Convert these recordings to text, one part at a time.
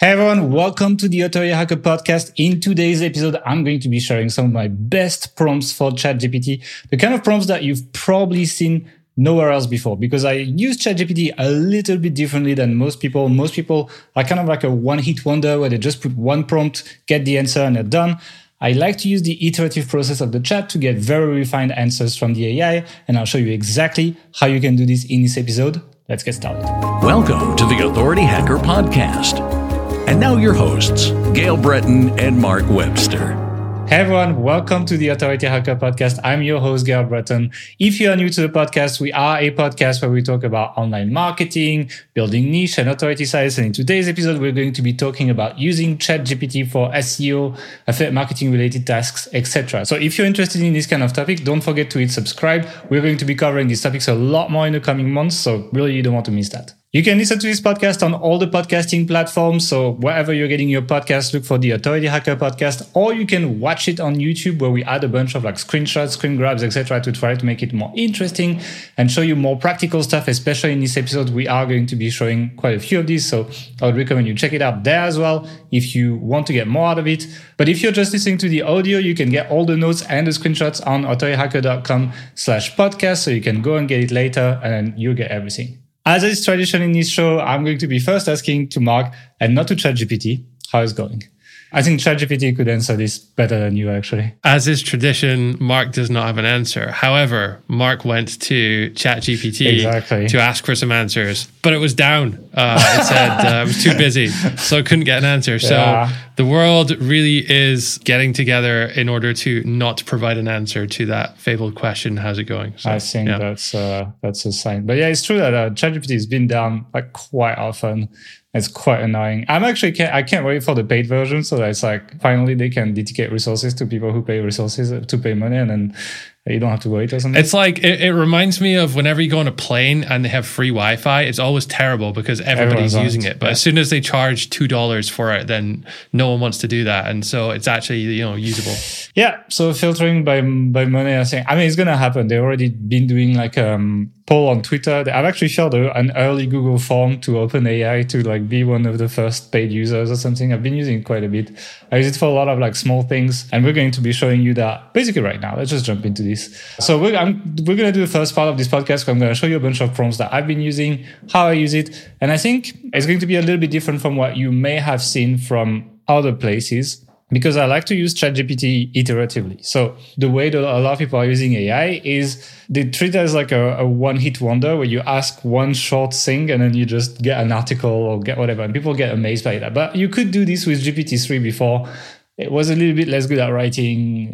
Hey everyone, welcome to the Authority Hacker Podcast. In today's episode, I'm going to be sharing some of my best prompts for ChatGPT, the kind of prompts that you've probably seen nowhere else before, because I use ChatGPT a little bit differently than most people. Most people are kind of like a one-hit wonder where they just put one prompt, get the answer, and they're done. I like to use the iterative process of the chat to get very refined answers from the AI, and I'll show you exactly how you can do this in this episode. Let's get started. Welcome to the Authority Hacker Podcast. And now your hosts, Gael Breton and Mark Webster. Hey everyone, welcome to the Authority Hacker Podcast. I'm your host, Gael Breton. If you are new to the podcast, we are a podcast where we talk about online marketing, building niche and authority sites. And in today's episode, we're going to be talking about using ChatGPT for SEO, affiliate marketing related tasks, etc. So if you're interested in this kind of topic, don't forget to hit subscribe. We're going to be covering these topics a lot more in the coming months. So really, you don't want to miss that. You can listen to this podcast on all the podcasting platforms. So wherever you're getting your podcast, look for the Authority Hacker Podcast, or you can watch it on YouTube where we add a bunch of like screenshots, screen grabs, etc. to try to make it more interesting and show you more practical stuff. Especially in this episode, we are going to be showing quite a few of these. So I would recommend you check it out there as well if you want to get more out of it. But if you're just listening to the audio, you can get all the notes and the screenshots on authorityhacker.com/podcast. So you can go and get it later and then you'll get everything. As is tradition in this show, I'm going to be first asking to Mark and not to ChatGPT how it's going. I think ChatGPT could answer this better than you, actually. As is tradition, Mark does not have an answer. However, Mark went to ChatGPT to ask for some answers, but it was down. It said it was too busy, so it couldn't get an answer. So the world really is getting together in order to not provide an answer to that fabled question, how's it going? So, I think that's a sign. But yeah, it's true that ChatGPT has been down like quite often. It's quite annoying. I can't wait for the paid version so that it's like finally they can dedicate resources to people who pay resources to pay money, and then you don't have to wait or something. It's like it reminds me of whenever you go on a plane and they have free Wi-Fi. It's always terrible because everybody's using it. But as soon as they charge $2 for it, then no one wants to do that, and so it's actually usable. Yeah. So filtering by money, I think. I mean, it's gonna happen. They've already been doing like poll on Twitter. I've actually filled an early Google form to OpenAI to like be one of the first paid users or something. I've been using it quite a bit. I use it for a lot of like small things, and we're going to be showing you that basically right now. Let's just jump into this. So we're going to do the first part of this podcast where I'm going to show you a bunch of prompts that I've been using, how I use it, and I think it's going to be a little bit different from what you may have seen from other places, because I like to use ChatGPT iteratively. So the way that a lot of people are using AI is they treat it as like a one-hit wonder where you ask one short thing and then you just get an article or get whatever, and people get amazed by that. But you could do this with GPT-3 before. It was a little bit less good at writing.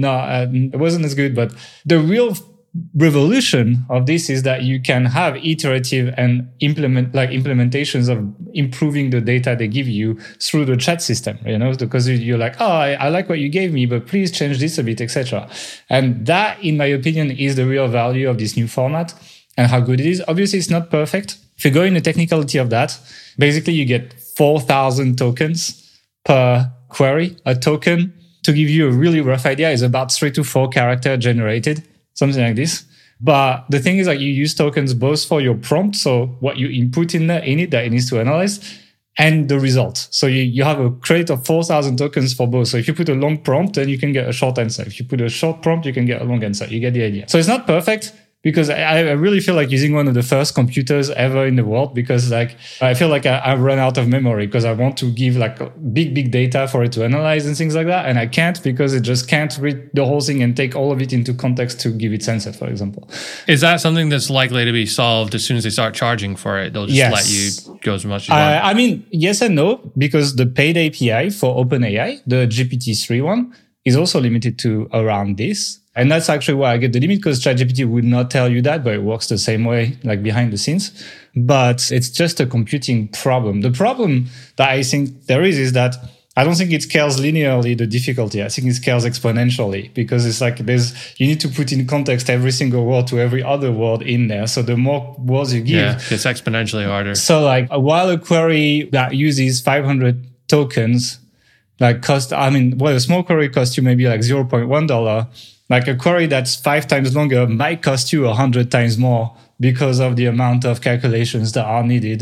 It wasn't as good, but the real revolution of this is that you can have iterative and implementations of improving the data they give you through the chat system, because you're like, oh, I like what you gave me, but please change this a bit, etc. And that, in my opinion, is the real value of this new format and how good it is. Obviously, it's not perfect. If you go in the technicality of that, basically you get 4,000 tokens per query. A token, to give you a really rough idea, is about 3 to 4 character generated, something like this. But the thing is that you use tokens both for your prompt, so what you input in it that it needs to analyze, and the result. So you have a crate of 4,000 tokens for both. So if you put a long prompt, then you can get a short answer. If you put a short prompt, you can get a long answer. You get the idea. So it's not perfect, because I really feel like using one of the first computers ever in the world, because like I feel like I run out of memory because I want to give like big data for it to analyze and things like that. And I can't, because it just can't read the whole thing and take all of it into context to give its answer, for example. Is that something that's likely to be solved as soon as they start charging for it? They'll just let you go as much as you want? I mean, yes and no, because the paid API for OpenAI, the GPT-3 one, is also limited to around this. And that's actually why I get the limit, because ChatGPT would not tell you that, but it works the same way, like behind the scenes. But it's just a computing problem. The problem that I think there is that I don't think it scales linearly, the difficulty. I think it scales exponentially, because it's like you need to put in context every single word to every other word in there. So the more words you give, it's exponentially harder. So like while a query that uses 500 tokens, a small query costs you maybe like $0.1. Like a query that's 5 times longer might cost you 100 times more because of the amount of calculations that are needed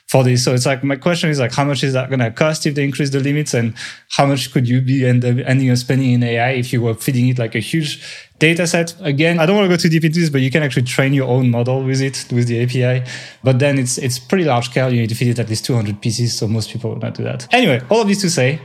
for this. So it's like, my question is like, how much is that going to cost if they increase the limits, and how much could you be ending up spending in AI if you were feeding it like a huge data set? Again, I don't want to go too deep into this, but you can actually train your own model with it, with the API. But then it's pretty large scale. You need to feed it at least 200 pieces. So most people would not do that. Anyway, all of this to say,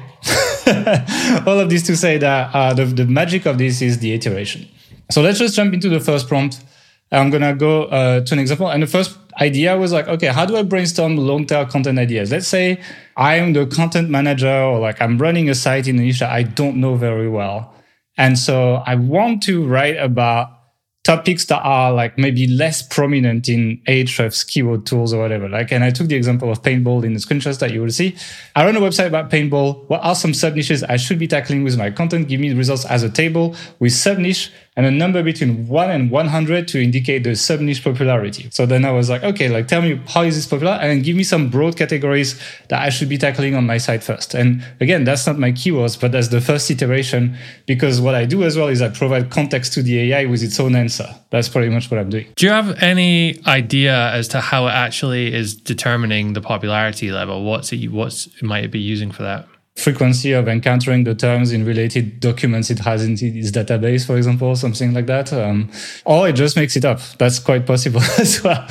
that the magic of this is the iteration. So let's just jump into the first prompt. I'm going to go to an example. And the first idea was like, okay, how do I brainstorm long-tail content ideas? Let's say I am the content manager, or like I'm running a site in a niche that I don't know very well. And so I want to write about topics that are like maybe less prominent in Ahrefs keyword tools or whatever. Like, and I took the example of paintball in the screenshots that you will see. I run a website about paintball. What are some sub niches I should be tackling with my content? Give me the results as a table with sub niche and a number between 1 and 100 to indicate the sub niche popularity. So then I was like, okay, like tell me how is this popular, and then give me some broad categories that I should be tackling on my site first. And again, that's not my keywords, but that's the first iteration, because what I do as well is I provide context to the AI with its own answer. That's pretty much what I'm doing. Do you have any idea as to how it actually is determining the popularity level? What might it be using for that? Frequency of encountering the terms in related documents it has in its database, for example, something like that. Or it just makes it up. That's quite possible as well.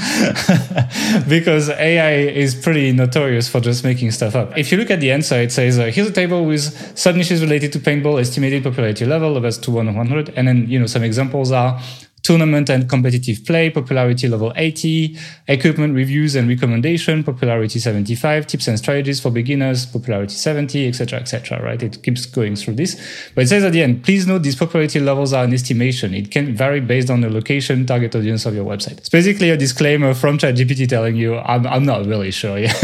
Because AI is pretty notorious for just making stuff up. If you look at the answer, it says, here's a table with sub-niches related to paintball, estimated popularity level, that's to 1 to 100. And then, some examples are tournament and competitive play, popularity level 80, equipment reviews and recommendation, popularity 75, tips and strategies for beginners, popularity 70, etc., right? It keeps going through this. But it says at the end, please note these popularity levels are an estimation. It can vary based on the location, target audience of your website. It's basically a disclaimer from ChatGPT telling you, I'm not really sure yet.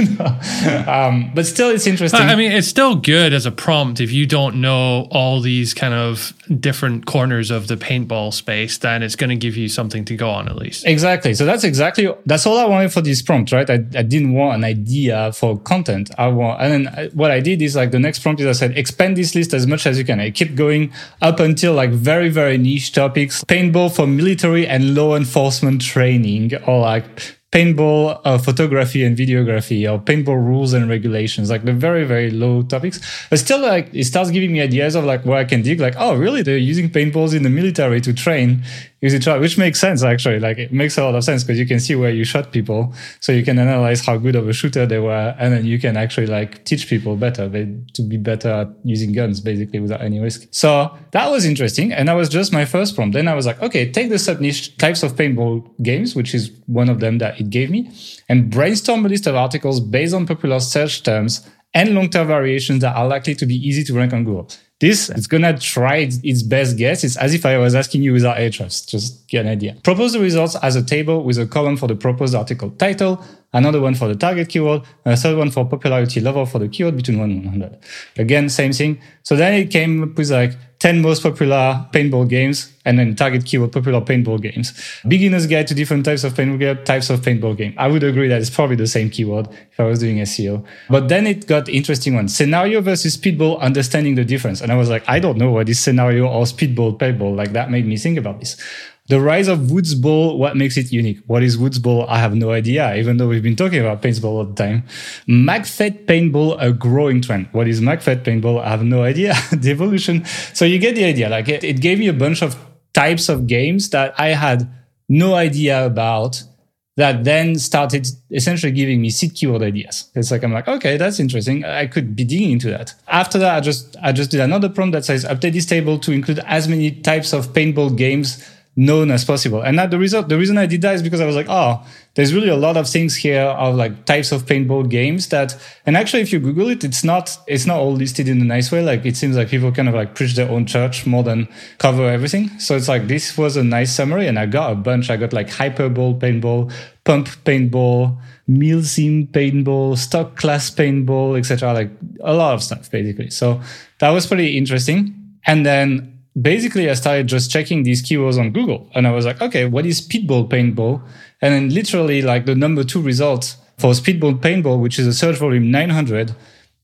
But still, it's interesting. I mean, it's still good as a prompt. If you don't know all these kind of different corners of the paintball space, then it's going to give you something to go on at least. Exactly. So that's all I wanted for this prompt, right? I didn't want an idea for content. And then what I did is like the next prompt is I said, expand this list as much as you can. I keep going up until like very, very niche topics, paintball for military and law enforcement training, or like paintball photography and videography, or paintball rules and regulations, like the very, very low topics. But still, like, it starts giving me ideas of like where I can dig, like, oh, really? They're using paintballs in the military to train, which makes sense, actually. Like, it makes a lot of sense because you can see where you shot people. So you can analyze how good of a shooter they were. And then you can actually like teach people better to be better at using guns, basically, without any risk. So that was interesting. And that was just my first prompt. Then I was like, okay, take the sub-niche types of paintball games, which is one of them that it gave me, and brainstorm a list of articles based on popular search terms and long-term variations that are likely to be easy to rank on Google. It's going to try its best guess. It's as if I was asking you without Ahrefs. Just get an idea. Propose the results as a table with a column for the proposed article title, another one for the target keyword, and a third one for popularity level for the keyword between 1 and 100. Again, same thing. So then it came up with like 10 most popular paintball games, and then target keyword popular paintball games. Beginner's guide to different types of paintball game. I would agree that it's probably the same keyword if I was doing SEO. But then it got interesting one. Scenario versus speedball, understanding the difference. And I was like, I don't know what is scenario or speedball, paintball. Like that made me think about this. The rise of Woods Ball, what makes it unique? What is Woods Ball? I have no idea, even though we've been talking about paintball all the time. MagFed paintball, a growing trend. What is MagFed paintball? I have no idea. The evolution. So you get the idea. Like it gave me a bunch of types of games that I had no idea about, that then started essentially giving me seed keyword ideas. It's like, I'm like, okay, that's interesting. I could be digging into that. After that, I just did another prompt that says, update this table to include as many types of paintball games known as possible. And the reason I did that is because I was like, oh, there's really a lot of things here of like types of paintball games that, and actually if you Google it, it's not all listed in a nice way. Like it seems like people kind of like preach their own church more than cover everything. So it's like, this was a nice summary, and I got a bunch. I got like hyperball paintball, pump paintball, milsim paintball, stock class paintball, etc. Like a lot of stuff basically. So that was pretty interesting. And then basically, I started just checking these keywords on Google, and I was like, okay, what is speedball paintball? And then literally like the number 2 result for speedball paintball, which is a search volume 900,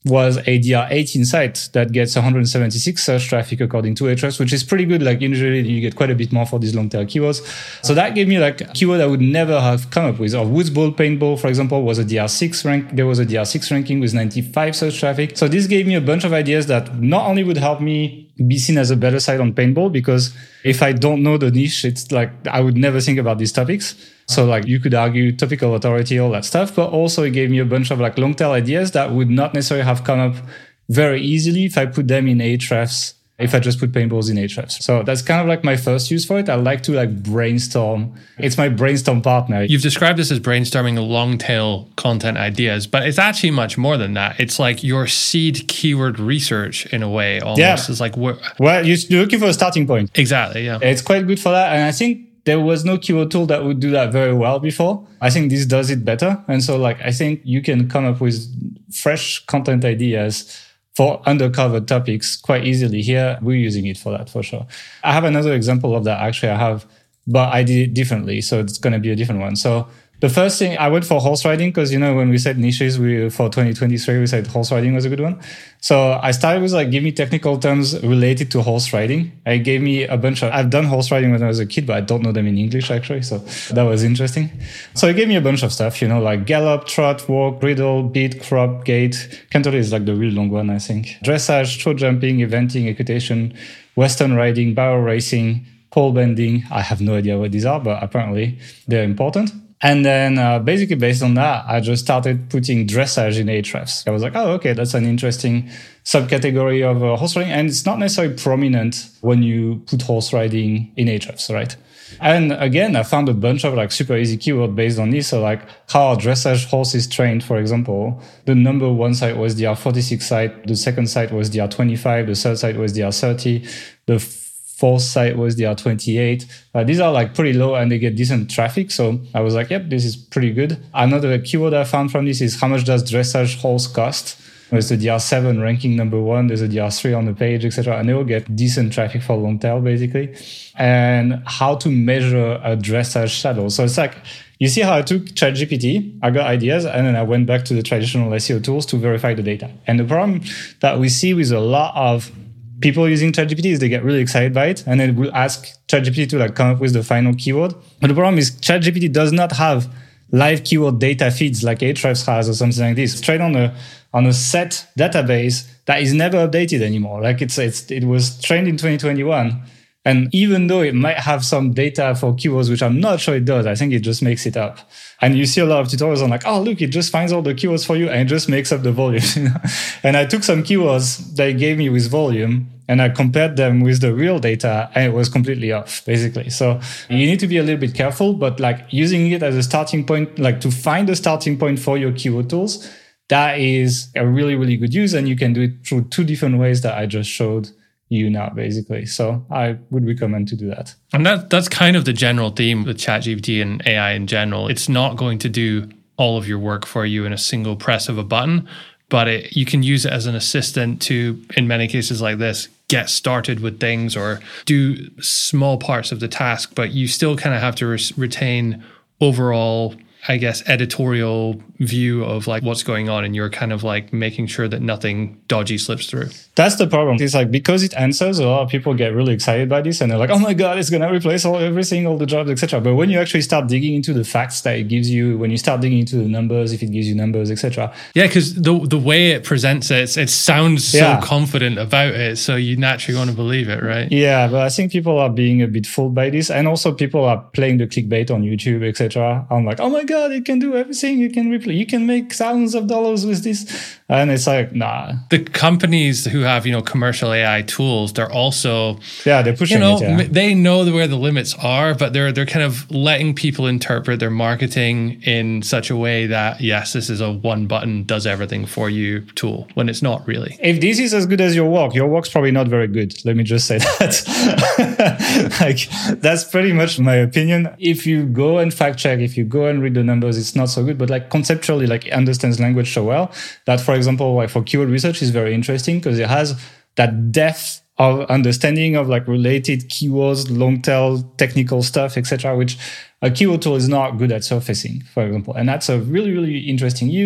was a DR18 site that gets 176 search traffic according to Ahrefs, which is pretty good. Like usually you get quite a bit more for these long tail keywords. So that gave me like a keyword I would never have come up with. Or Woods Ball, paintball, for example, was a DR6 rank. There was a DR6 ranking with 95 search traffic. So this gave me a bunch of ideas that not only would help me be seen as a better site on paintball, because if I don't know the niche, it's like I would never think about these topics. So like you could argue topical authority, all that stuff, but also it gave me a bunch of like long tail ideas that would not necessarily have come up very easily if I put them in Ahrefs, if I just put paintballs in Ahrefs. So that's kind of like my first use for it. I like to like brainstorm. It's my brainstorm partner. You've described this as brainstorming long tail content ideas, but it's actually much more than that. It's like your seed keyword research in a way, almost. Yeah. It's like, well, you're looking for a starting point. Exactly, yeah. It's quite good for that. And I think there was no keyword tool that would do that very well before. I think this does it better. And so like, I think you can come up with fresh content ideas for undercover topics quite easily. Here, we're using it for that for sure. I have another example of that actually but I did it differently. So it's going to be a different one. So the first thing, I went for horse riding because, when we said niches for 2023, we said horse riding was a good one. So I started with like, give me technical terms related to horse riding. It gave me a bunch of, I've done horse riding when I was a kid, but I don't know them in English actually. So that was interesting. So it gave me a bunch of stuff, like gallop, trot, walk, bridle, beat, crop, gait. Canter is like the real long one, I think. Dressage, show jumping, eventing, equitation, western riding, barrel racing, pole bending. I have no idea what these are, but apparently they're important. And then basically based on that, I just started putting dressage in Ahrefs. I was like, oh, okay, that's an interesting subcategory of horse riding. And it's not necessarily prominent when you put horse riding in Ahrefs, right? And again, I found a bunch of like super easy keyword based on this. So like how are dressage horses trained, for example. The number one site was DR46 site. The second site was DR25. The third site was DR30. The fourth site was DR28. These are like pretty low and they get decent traffic. So I was like, yep, this is pretty good. Another keyword I found from this is how much does dressage horse cost? There's the DR7 ranking number one. There's a DR3 on the page, etc. And they will get decent traffic for long tail, basically. And how to measure a dressage shadow. So it's like, you see how I took ChatGPT, I got ideas, and then I went back to the traditional SEO tools to verify the data. And the problem that we see with a lot of people using ChatGPT is they get really excited by it, and then we'll ask ChatGPT to like come up with the final keyword. But the problem is ChatGPT does not have live keyword data feeds like Ahrefs has or something like this. It's trained on a set database that is never updated anymore. Like it was trained in 2021. And even though it might have some data for keywords, which I'm not sure it does, I think it just makes it up. And you see a lot of tutorials on like, oh, look, it just finds all the keywords for you and it just makes up the volume. And I took some keywords they gave me with volume and I compared them with the real data and it was completely off, basically. So you need to be a little bit careful, but like using it as a starting point, like to find a starting point for your keyword tools, that is a really, really good use. And you can do it through two different ways that I just showed you now, basically. So I would recommend to do that. And that's kind of the general theme with ChatGPT and AI in general. It's not going to do all of your work for you in a single press of a button, but you can use it as an assistant to, in many cases like this, get started with things or do small parts of the task, but you still kind of have to retain overall, I guess, editorial view of like what's going on, and you're kind of like making sure that nothing dodgy slips through. That's the problem. It's like, because it answers, a lot of people get really excited by this and they're like, oh my God, it's going to replace everything, all the jobs, etc. But when you actually start digging into the facts that it gives you, when you start digging into the numbers, if it gives you numbers, etc. Yeah, because the way it presents it sounds so confident about it. So you naturally want to believe it, right? Yeah, but I think people are being a bit fooled by this. And also people are playing the clickbait on YouTube, etc. I'm like, oh my God, it can do everything. You can make thousands of dollars with this. And it's like, nah. The companies who have, commercial AI tools, they're also, they're pushing it. They know where the limits are, but they're kind of letting people interpret their marketing in such a way that, yes, this is a one button does everything for you tool, when it's not really. If this is as good as your work's probably not very good. Let me just say that. Like, that's pretty much my opinion. If you go and fact check, if you go and read the numbers, it's not so good, but like conceptually, like it understands language so well that, for example, like for keyword research is very interesting because it has that depth of understanding of like related keywords, long tail, technical stuff, etc., which a keyword tool is not good at surfacing, for example. And that's a really, really interesting use.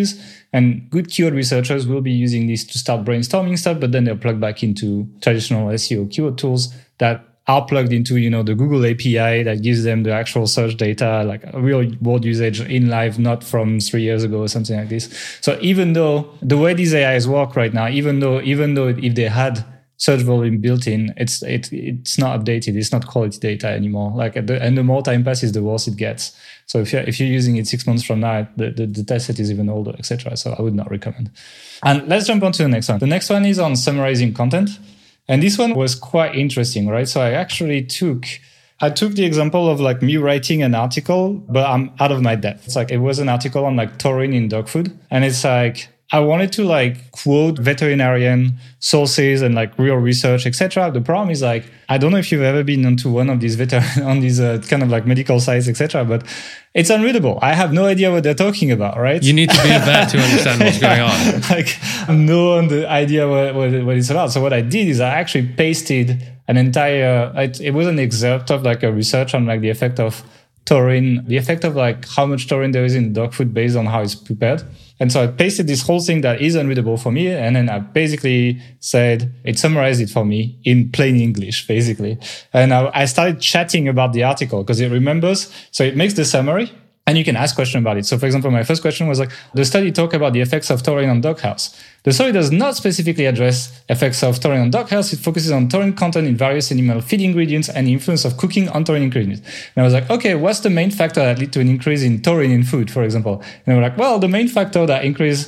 And good keyword researchers will be using this to start brainstorming stuff, but then they'll plug back into traditional SEO keyword tools that are plugged into, the Google API that gives them the actual search data, like a real world usage in live, not from 3 years ago or something like this. So even though the way these AIs work right now, even though if they had search volume built in, it's not updated. It's not quality data anymore. And the more time passes, the worse it gets. So if you're using it 6 months from now, the test set is even older, etc. So I would not recommend. And let's jump on to the next one. The next one is on summarizing content. And this one was quite interesting, right? So I actually took the example of like me writing an article, but I'm out of my depth. It's like, it was an article on like taurine in dog food. And it's like, I wanted to like quote veterinarian sources and like real research, etc. The problem is like, I don't know if you've ever been onto one of these kind of like medical sites, etc. But it's unreadable. I have no idea what they're talking about, right? You need to be a vet to understand what's going on. Like, I have no idea what it's about. So what I did is I actually pasted an entire, it was an excerpt of like a research on like the effect of taurine, the effect of like how much taurine there is in dog food based on how it's prepared. And so I pasted this whole thing that is unreadable for me. And then I basically said, it summarized it for me in plain English, basically. And I started chatting about the article because it remembers. So it makes the summary and you can ask questions about it. So for example, my first question was like, the study talked about the effects of taurine on doghouse. The study does not specifically address effects of taurine on doghouse. It focuses on taurine content in various animal feed ingredients and the influence of cooking on taurine ingredients. And I was like, okay, what's the main factor that led to an increase in taurine in food, for example? And they were like, well, the main factor that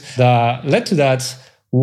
led to that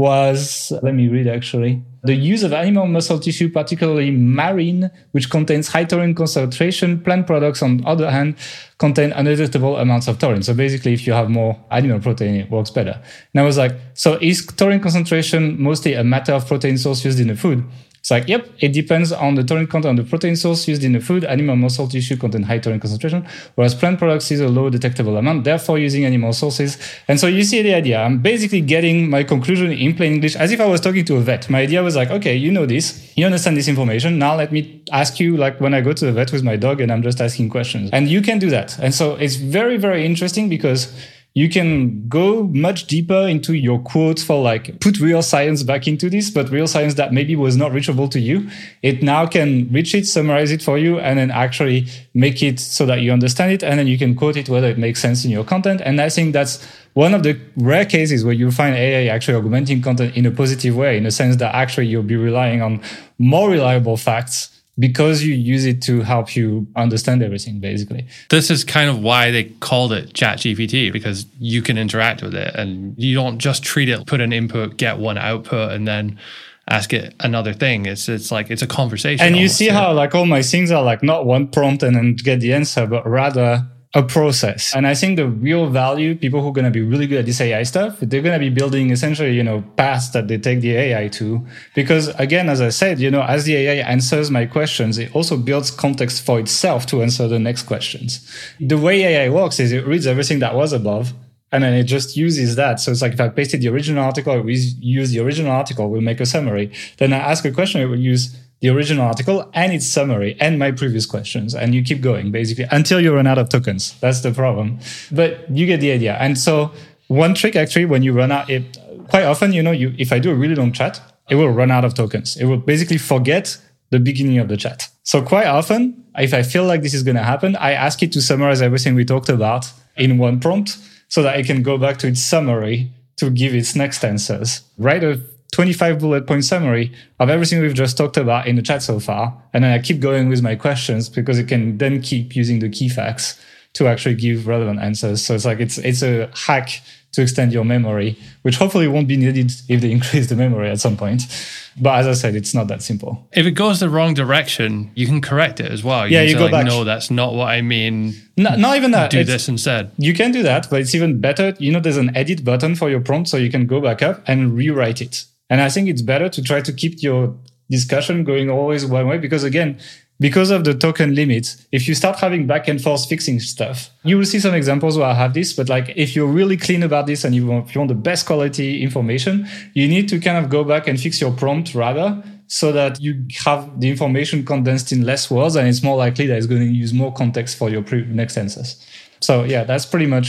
was, let me read actually, the use of animal muscle tissue, particularly marine, which contains high taurine concentration. Plant products, on the other hand, contain undetectable amounts of taurine. So basically, if you have more animal protein, it works better. And I was like, so is taurine concentration mostly a matter of protein source used in the food? It's like, yep, it depends on the taurine content of the protein source used in the food. Animal muscle tissue contain high taurine concentration, whereas plant products use a low detectable amount, therefore using animal sources. And so you see the idea. I'm basically getting my conclusion in plain English as if I was talking to a vet. My idea was like, okay, you know this, you understand this information. Now let me ask you, like when I go to the vet with my dog and I'm just asking questions. And you can do that. And so it's very, very interesting because you can go much deeper into your quotes for like put real science back into this, but real science that maybe was not reachable to you. It now can reach it, summarize it for you, and then actually make it so that you understand it. And then you can quote it whether it makes sense in your content. And I think that's one of the rare cases where you find AI actually augmenting content in a positive way, in a sense that actually you'll be relying on more reliable facts because you use it to help you understand everything, basically. This is kind of why they called it ChatGPT, because you can interact with it and you don't just treat it, put an input, get one output, and then ask it another thing. It's like, it's a conversation. And you see how like all my things are like not one prompt and then get the answer, but rather a process. And I think the real value, people who are going to be really good at this AI stuff, they're going to be building essentially, paths that they take the AI to. Because again, as I said, as the AI answers my questions, it also builds context for itself to answer the next questions. The way AI works is it reads everything that was above, and then it just uses that. So it's like if I pasted the original article, we use the original article, we'll make a summary. Then I ask a question, it will use the original article and its summary and my previous questions. And you keep going basically until you run out of tokens. That's the problem. But you get the idea. And so one trick actually, when you run out, quite often, if I do a really long chat, it will run out of tokens. It will basically forget the beginning of the chat. So quite often, if I feel like this is going to happen, I ask it to summarize everything we talked about in one prompt so that it can go back to its summary to give its next answers. Write a 25 bullet point summary of everything we've just talked about in the chat so far. And then I keep going with my questions because it can then keep using the key facts to actually give relevant answers. So it's like, it's a hack to extend your memory, which hopefully won't be needed if they increase the memory at some point. But as I said, it's not that simple. If it goes the wrong direction, you can correct it as well. You go back. No, that's not what I mean. Not even that. Do this instead. You can do that, but it's even better. There's an edit button for your prompt, so you can go back up and rewrite it. And I think it's better to try to keep your discussion going always one way, because again, because of the token limit, if you start having back and forth fixing stuff, you will see some examples where I have this, but like if you're really clean about this and if you want the best quality information, you need to kind of go back and fix your prompt rather, so that you have the information condensed in less words and it's more likely that it's going to use more context for your next answers. So yeah, that's pretty much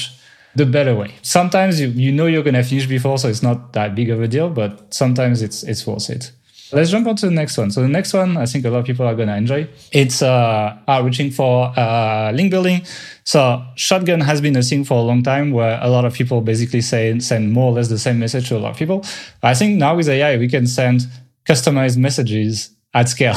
the better way. Sometimes you know you're going to finish before, so it's not that big of a deal, but sometimes it's worth it. Let's jump on to the next one. So the next one, I think a lot of people are going to enjoy. It's outreaching for link building. So Shotgun has been a thing for a long time where a lot of people basically send more or less the same message to a lot of people. I think now with AI, we can send customized messages at scale.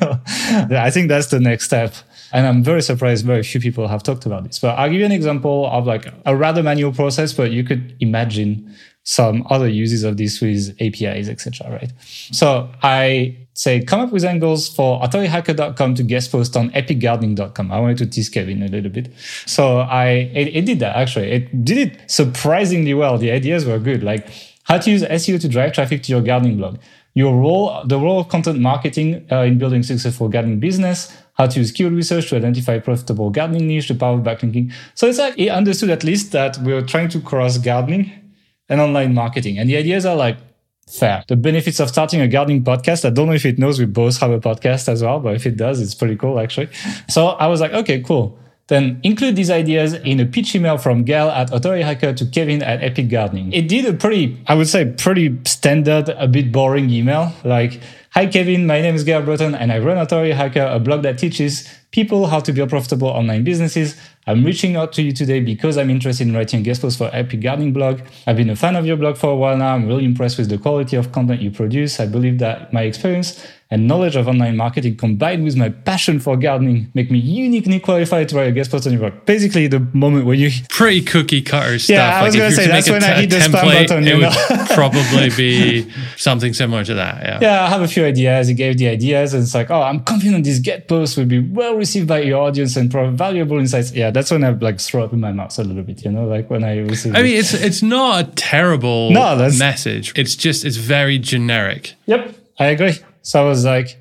I think that's the next step. And I'm very surprised very few people have talked about this. But I'll give you an example of like a rather manual process, but you could imagine some other uses of this with APIs, etc. Right? So I say, come up with angles for authorityhacker.com to guest post on epicgardening.com. I wanted to tease Kevin a little bit. So it did that actually. It did it surprisingly well. The ideas were good. Like how to use SEO to drive traffic to your gardening blog. The role of content marketing in building successful gardening business, how to use keyword research to identify profitable gardening niche, the power of backlinking. So it's like, he understood at least that we were trying to cross gardening and online marketing. And the ideas are like fair. The benefits of starting a gardening podcast. I don't know if it knows we both have a podcast as well, but if it does, it's pretty cool actually. So I was like, okay, cool. Then include these ideas in a pitch email from Gail at Authority Hacker to Kevin at Epic Gardening. It did a pretty standard, a bit boring email. Like, hi Kevin, my name is Gail Breton and I run Authority Hacker, a blog that teaches people how to build profitable online businesses. I'm reaching out to you today because I'm interested in writing a guest post for Epic Gardening blog. I've been a fan of your blog for a while now. I'm really impressed with the quality of content you produce. I believe that my experience and knowledge of online marketing combined with my passion for gardening make me uniquely qualified to write a guest post on your blog. Basically, the moment when you... Pretty cookie cutter stuff. Yeah, I was going to say, that's when I hit the spam button. It would probably be something similar to that, Yeah, I have a few ideas. He gave the ideas and it's like, oh, I'm confident this get post will be well received by your audience and provide valuable insights. Yeah, that's when I like throw up in my mouth a little bit, like when I receive I mean, it's not a terrible message. It's very generic. Yep, I agree. So I was like,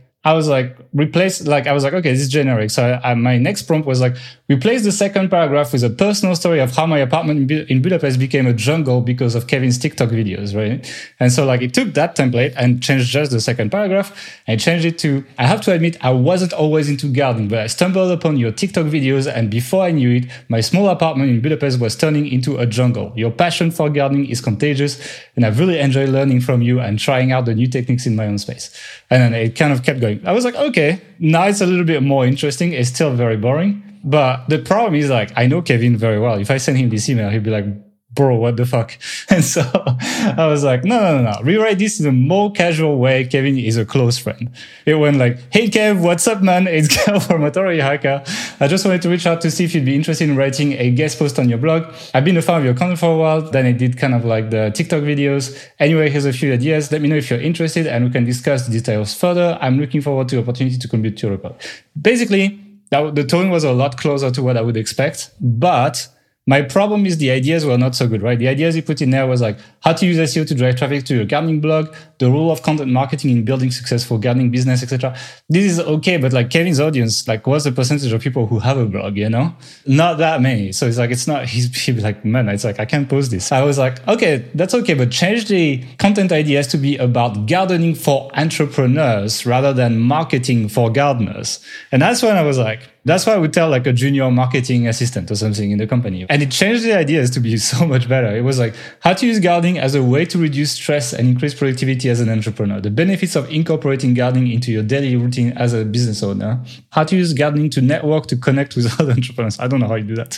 okay, this is generic. So my next prompt was like, replace the second paragraph with a personal story of how my apartment in Budapest became a jungle because of Kevin's TikTok videos, right? And so like it took that template and changed just the second paragraph and changed it to, I have to admit, I wasn't always into gardening, but I stumbled upon your TikTok videos and before I knew it, my small apartment in Budapest was turning into a jungle. Your passion for gardening is contagious and I've really enjoyed learning from you and trying out the new techniques in my own space. And then it kind of kept going. I was like, okay, now it's a little bit more interesting. It's still very boring. But the problem is like, I know Kevin very well. If I send him this email, he'd be like, bro, what the fuck? And so I was like, no. Rewrite this in a more casual way. Kevin is a close friend. It went like, hey, Kev, what's up, man? It's Gail from Authority Hacker. I just wanted to reach out to see if you'd be interested in writing a guest post on your blog. I've been a fan of your content for a while. Then I did kind of like the TikTok videos. Anyway, here's a few ideas. Let me know if you're interested and we can discuss the details further. I'm looking forward to the opportunity to contribute to your report. Basically, the tone was a lot closer to what I would expect, but my problem is the ideas were not so good, right? The ideas he put in there was like how to use SEO to drive traffic to your gardening blog, the role of content marketing in building successful gardening business, etc. This is okay, but like Kevin's audience, like what's the percentage of people who have a blog, Not that many. So it's like, it's not, he'd be like, man, it's like, I can't post this. I was like, okay, that's okay, but change the content ideas to be about gardening for entrepreneurs rather than marketing for gardeners. And that's when I was like, that's why I would tell like a junior marketing assistant or something in the company. And it changed the ideas to be so much better. It was like how to use gardening as a way to reduce stress and increase productivity as an entrepreneur. The benefits of incorporating gardening into your daily routine as a business owner. How to use gardening to network, to connect with other entrepreneurs. I don't know how you do that.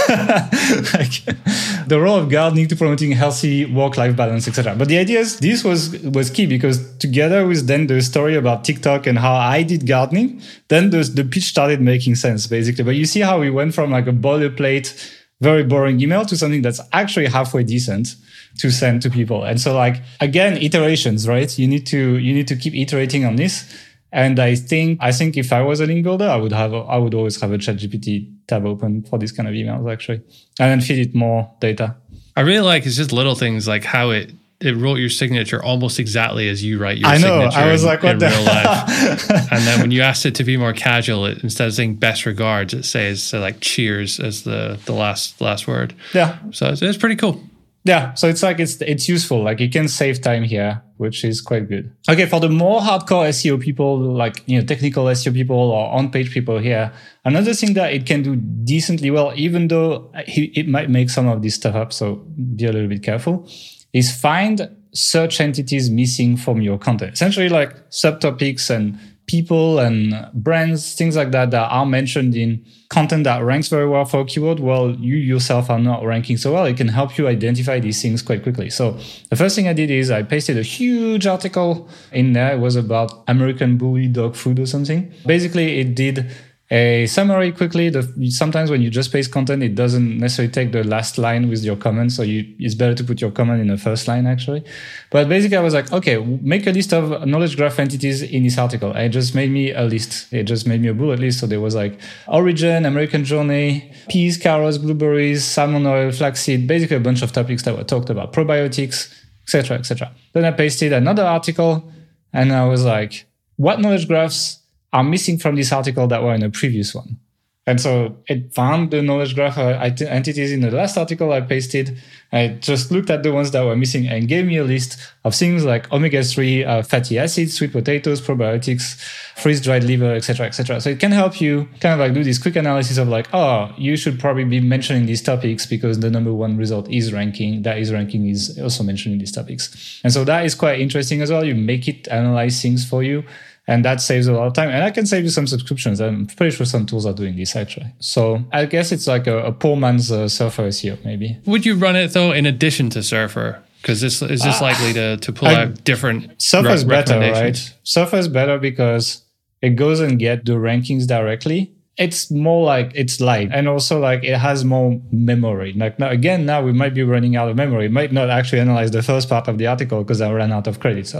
Like, the role of gardening to promoting healthy work-life balance, etc. But the ideas, this was key because together with then the story about TikTok and how I did gardening, then the pitch started making sense basically. But you see how we went from like a boilerplate, very boring email to something that's actually halfway decent to send to people. And so like, again, iterations, right? You need to keep iterating on this. And I think if I was a link builder, I would always have a ChatGPT tab open for this kind of emails actually, and then feed it more data. I really like it's just little things like how it wrote your signature almost exactly as you write your signature. I was like, what the real life. And then when you asked it to be more casual, instead of saying best regards, it says like cheers as the last word. Yeah. So it's pretty cool. Yeah. So it's like, it's useful. Like you can save time here. which is quite good. Okay, for the more hardcore SEO people, like, technical SEO people or on-page people here, another thing that it can do decently well, even though it might make some of this stuff up, so be a little bit careful, is find search entities missing from your content. Essentially like subtopics and people and brands, things like that are mentioned in content that ranks very well for a keyword. Well, you yourself are not ranking so well. It can help you identify these things quite quickly. So the first thing I did is I pasted a huge article in there. It was about American Bully dog food or something. Basically, it did a summary quickly. Sometimes when you just paste content, it doesn't necessarily take the last line with your comment. So it's better to put your comment in the first line, actually. But basically, I was like, okay, make a list of knowledge graph entities in this article. And it just made me a list. It just made me a bullet list. So there was like origin, American journey, peas, carrots, blueberries, salmon oil, flaxseed, basically a bunch of topics that were talked about, probiotics, etc., etc. Then I pasted another article and I was like, what knowledge graphs are missing from this article that were in a previous one? And so it found the knowledge graph entities in the last article I pasted. I just looked at the ones that were missing and gave me a list of things like omega-3 fatty acids, sweet potatoes, probiotics, freeze-dried liver, etc., etc. So it can help you kind of like do this quick analysis of like, oh, you should probably be mentioning these topics because the number one result is ranking. That is ranking is also mentioning these topics. And so that is quite interesting as well. You make it analyze things for you. And that saves a lot of time. And I can save you some subscriptions. I'm pretty sure some tools are doing this, actually. So I guess it's like a poor man's Surfer SEO, maybe. Would you run it, though, in addition to Surfer? Because is this likely to pull out different Surfer's better, right? Surfer's better because it goes and get the rankings directly. It's more like it's light. And also like it has more memory. Like now we might be running out of memory. It might not actually analyze the first part of the article because I ran out of credits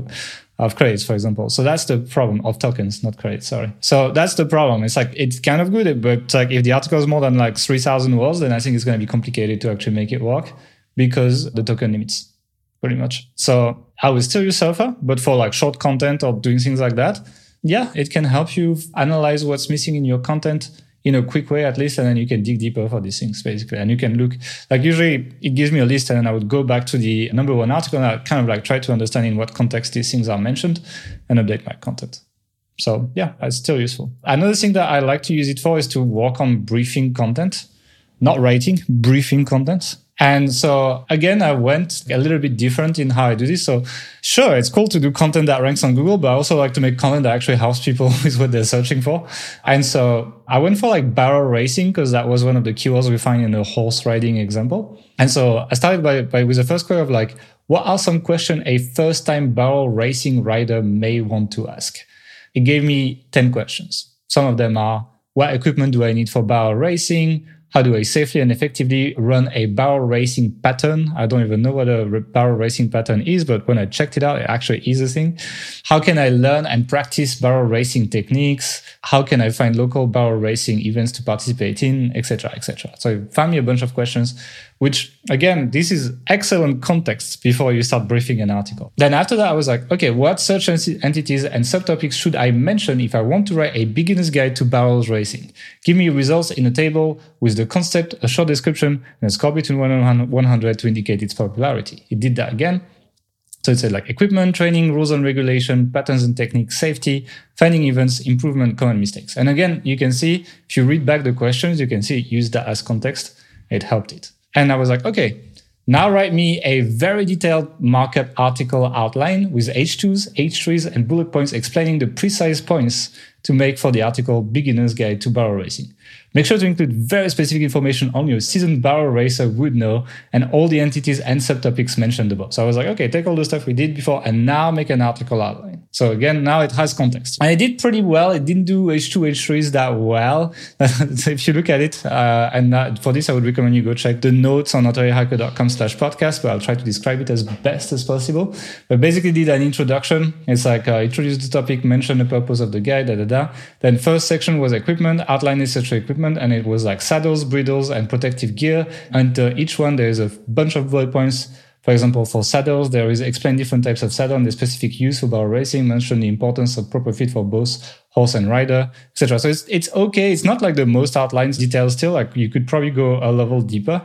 of credits, for example. So that's the problem of tokens, not credits, sorry. So that's the problem. It's like, it's kind of good, but like if the article is more than like 3,000 words, then I think it's going to be complicated to actually make it work because the token limits pretty much. So I will still use Surfer, but for like short content or doing things like that, yeah, it can help you analyze what's missing in your content in a quick way, at least, and then you can dig deeper for these things, basically. And you can look, like usually it gives me a list and then I would go back to the number one article and I kind of like try to understand in what context these things are mentioned and update my content. So yeah, it's still useful. Another thing that I like to use it for is to work on briefing content, not writing, briefing content. And so again, I went a little bit different in how I do this. So sure, it's cool to do content that ranks on Google, but I also like to make content that actually helps people with what they're searching for. And so I went for like barrel racing because that was one of the keywords we find in the horse riding example. And so I started with the first query of like, what are some questions a first-time barrel racing rider may want to ask? It gave me 10 questions. Some of them are, what equipment do I need for barrel racing? How do I safely and effectively run a barrel racing pattern? I don't even know what a barrel racing pattern is, but when I checked it out, it actually is a thing. How can I learn and practice barrel racing techniques? How can I find local barrel racing events to participate in, etc., etc. So it found me a bunch of questions, which again, this is excellent context before you start briefing an article. Then after that, I was like, okay, what search entities and subtopics should I mention if I want to write a beginner's guide to barrels racing? Give me results in a table with the concept, a short description, and a score between 1 and 100 to indicate its popularity. It did that again. So it said like equipment, training, rules and regulation, patterns and techniques, safety, finding events, improvement, common mistakes. And again, you can see, if you read back the questions, you can see it used that as context. It helped it. And I was like, okay, now write me a very detailed markup article outline with H2s, H3s, and bullet points explaining the precise points to make for the article Beginner's Guide to Barrel Racing. Make sure to include very specific information only a seasoned barrel racer would know and all the entities and subtopics mentioned above. So I was like, okay, take all the stuff we did before and now make an article outline. So again, now it has context. And it did pretty well. It didn't do H2, H3s that well. So if you look at it, for this, I would recommend you go check the notes on authorityhacker.com/podcast, but I'll try to describe it as best as possible. But basically did an introduction. It's like introduce the topic, mention the purpose of the guide, Then first section was equipment, outline essential equipment, and it was like saddles, bridles, and protective gear. And each one, there is a bunch of bullet points. For example, for saddles, there is explain different types of saddle and the specific use for barrel racing, mention the importance of proper fit for both horse and rider, etc. So it's okay. It's not like the most outlines details still. Like you could probably go a level deeper,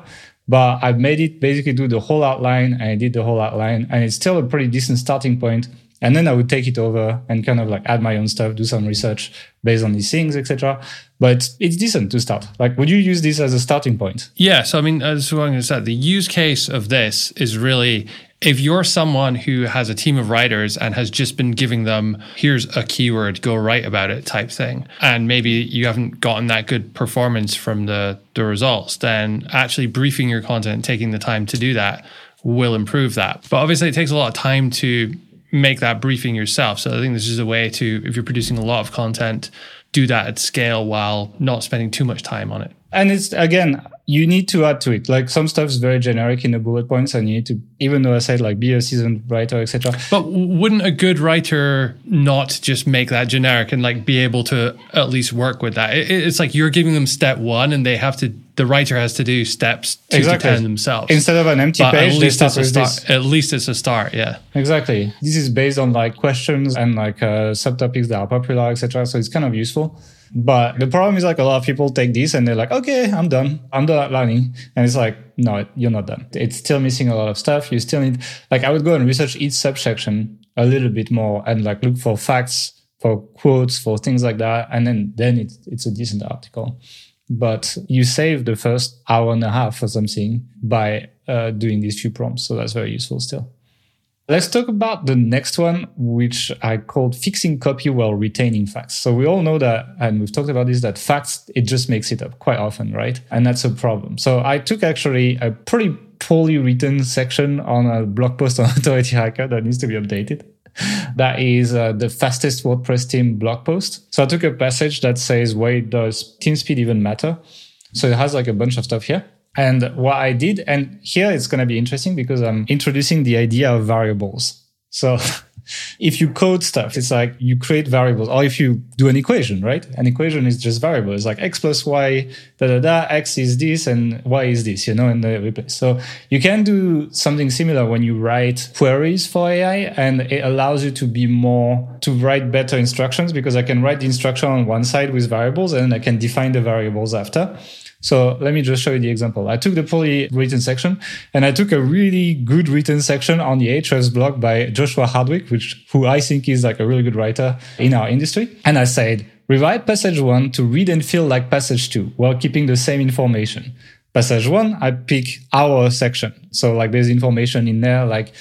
But I made it basically do the whole outline, and I did the whole outline, and it's still a pretty decent starting point. And then I would take it over and kind of like add my own stuff, do some research based on these things, etc. But it's decent to start. Like, would you use this as a starting point? Yeah. So, I mean, as I'm going to say, the use case of this is really, if you're someone who has a team of writers and has just been giving them, here's a keyword, go write about it type thing, and maybe you haven't gotten that good performance from the results, then actually briefing your content, taking the time to do that will improve that. But obviously it takes a lot of time to make that briefing yourself. So I think this is a way to, if you're producing a lot of content, do that at scale while not spending too much time on it. And it's, again, you need to add to it. Like, some stuff is very generic in the bullet points, and you need to, even though I said like be a seasoned writer, etc. But wouldn't a good writer not just make that generic and like be able to at least work with that? It's like you're giving them step one, and the writer has to do steps 2 to 10 themselves. Instead of an empty page, they start with this. At least it's a start, yeah. Exactly. This is based on like questions and like subtopics that are popular, etc. So it's kind of useful. But the problem is like a lot of people take this and they're like, okay, I'm done outlining. And it's like, no, you're not done. It's still missing a lot of stuff. You still need, like, I would go and research each subsection a little bit more and like look for facts, for quotes, for things like that. And then it's a decent article. But you save the first hour and a half or something by doing these few prompts. So that's very useful still. Let's talk about the next one, which I called fixing copy while retaining facts. So we all know that, and we've talked about this, that facts, it just makes it up quite often, right? And that's a problem. So I took actually a pretty poorly written section on a blog post on Authority Hacker that needs to be updated. That is the fastest WordPress theme blog post. So I took a passage that says, why does team speed even matter? So it has like a bunch of stuff here. And what I did, and here it's going to be interesting because I'm introducing the idea of variables. So if you code stuff, it's like you create variables, or if you do an equation, right? An equation is just variables. It's like x plus y, x is this, and y is this, and the replace. So you can do something similar when you write queries for AI, and it allows you to write better instructions, because I can write the instruction on one side with variables, and I can define the variables after. So let me just show you the example. I took the poorly written section, and I took a really good written section on the Ahrefs blog by Joshua Hardwick, who I think is like a really good writer in our industry. And I said, rewrite passage 1 to read and feel like passage 2 while keeping the same information. Passage 1, I pick our section. So like there's information in there, like,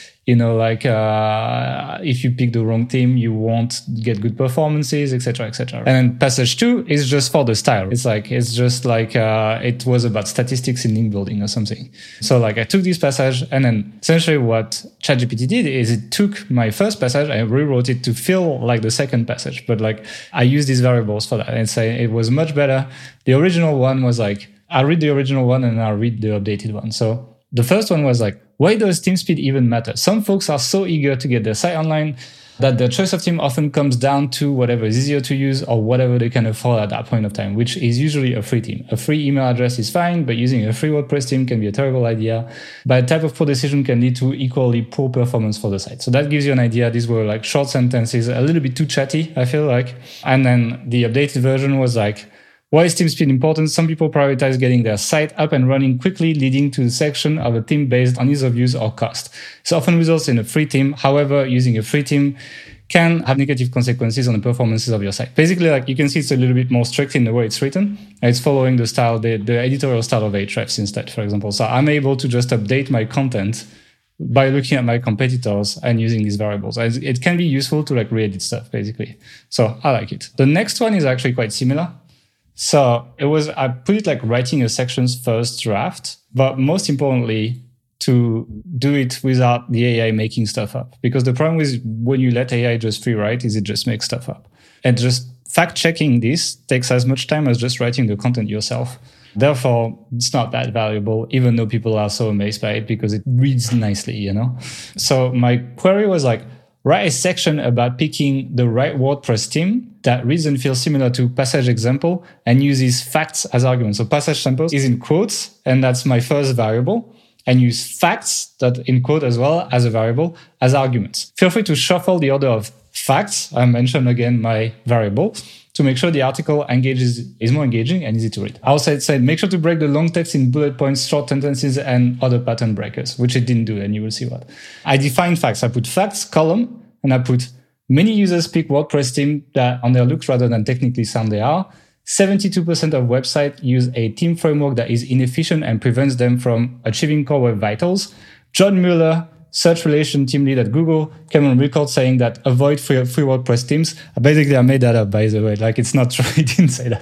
if you pick the wrong theme, you won't get good performances, etc., etc. And then passage 2 is just for the style. It's just like it was about statistics in link building or something. So like I took this passage, and then essentially what ChatGPT did is it took my first passage and rewrote it to feel like the second passage. But like I used these variables for that, and it was much better. The original one was like, I'll read the original one and I'll read the updated one. So the first one was like, why does team speed even matter? Some folks are so eager to get their site online that the choice of theme often comes down to whatever is easier to use or whatever they can afford at that point of time, which is usually a free theme. A free email address is fine, but using a free WordPress theme can be a terrible idea. But a type of poor decision can lead to equally poor performance for the site. So that gives you an idea. These were like short sentences, a little bit too chatty, I feel like. And then the updated version was like, why is team speed important? Some people prioritize getting their site up and running quickly, leading to the selection of a theme based on ease of use or cost. This often results in a free theme. However, using a free theme can have negative consequences on the performances of your site. Basically, like you can see, it's a little bit more strict in the way it's written. It's following the style, the editorial style of Ahrefs instead, for example. So I'm able to just update my content by looking at my competitors and using these variables. It can be useful to like re-edit stuff, basically. So I like it. The next one is actually quite similar. So I put it like writing a section's first draft, but most importantly, to do it without the AI making stuff up. Because the problem is when you let AI just free write is it just makes stuff up. And just fact checking this takes as much time as just writing the content yourself. Therefore, it's not that valuable, even though people are so amazed by it because it reads nicely, So my query was like, write a section about picking the right WordPress theme that reads and feels similar to passage example and uses facts as arguments. So passage samples is in quotes, and that's my first variable. and use facts that in code as well as a variable as arguments. Feel free to shuffle the order of facts. I mentioned again my variable to make sure the article is more engaging and easy to read. I also said make sure to break the long text in bullet points, short sentences, and other pattern breakers, which it didn't do, and you will see what. I define facts. I put facts column, and I put many users pick WordPress theme that on their looks rather than technically sound they are. 72% of websites use a theme framework that is inefficient and prevents them from achieving core web vitals. John Mueller, search relation team lead at Google, came on record saying that avoid free WordPress themes. Basically, I made that up, by the way. Like, it's not true. He didn't say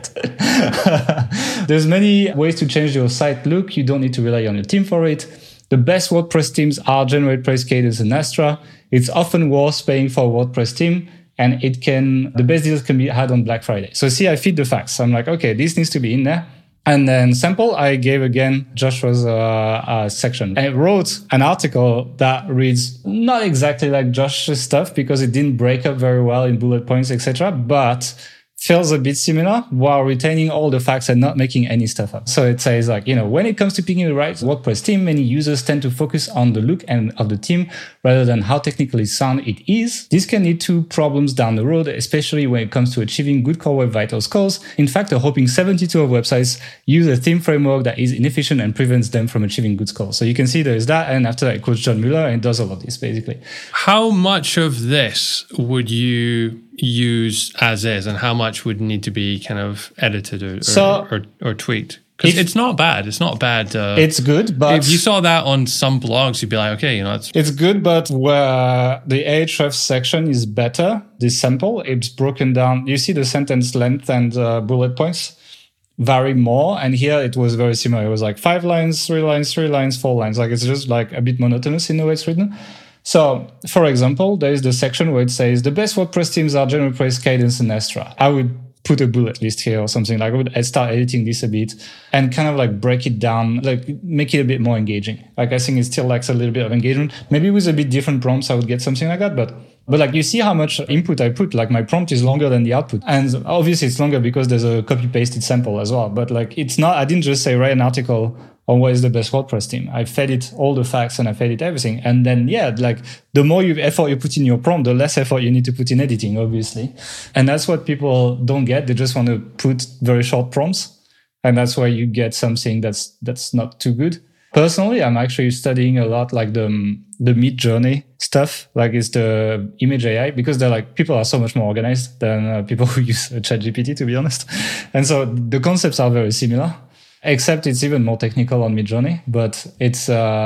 that. There's many ways to change your site look. You don't need to rely on your theme for it. The best WordPress themes are GeneratePress, Kadence, and Astra. It's often worth paying for a WordPress theme. And the best deals can be had on Black Friday. So see, I feed the facts. I'm like, okay, this needs to be in there. And then sample, I gave again Joshua's section. And I wrote an article that reads not exactly like Josh's stuff because it didn't break up very well in bullet points, etc. But feels a bit similar while retaining all the facts and not making any stuff up. So it says like, when it comes to picking the right WordPress theme, many users tend to focus on the look of the theme rather than how technically sound it is. This can lead to problems down the road, especially when it comes to achieving good core web vital scores. In fact, a whopping 72% of websites use a theme framework that is inefficient and prevents them from achieving good scores. So you can see there's that. And after that, it quotes John Mueller and it does all of this basically. How much of this would you use as is, and how much would need to be kind of edited or tweaked? Because it's not bad. It's not bad. It's good, but if you saw that on some blogs, you'd be like, okay, it's good, but where the Ahrefs section is better, this sample, it's broken down. You see the sentence length and bullet points vary more, and here it was very similar. It was like 5 lines, 3 lines, 3 lines, 4 lines. Like it's just like a bit monotonous in the way it's written. So, for example, there is the section where it says the best WordPress themes are GeneratePress, Kadence, and Astra. I would put a bullet list here or something. Like I would start editing this a bit and kind of like break it down, like make it a bit more engaging. Like I think it still lacks a little bit of engagement. Maybe with a bit different prompts, I would get something like that. But like you see how much input I put. Like my prompt is longer than the output, and obviously it's longer because there's a copy pasted sample as well. But like it's not. I didn't just say write an article on what is the best WordPress theme. I fed it all the facts and I fed it everything. And then, like the more effort you put in your prompt, the less effort you need to put in editing, obviously. And that's what people don't get. They just want to put very short prompts. And that's why you get something that's not too good. Personally, I'm actually studying a lot like the Midjourney stuff, like it's the image AI, because they're like, people are so much more organized than people who use ChatGPT, to be honest. And so the concepts are very similar. Except it's even more technical on Midjourney, but it's,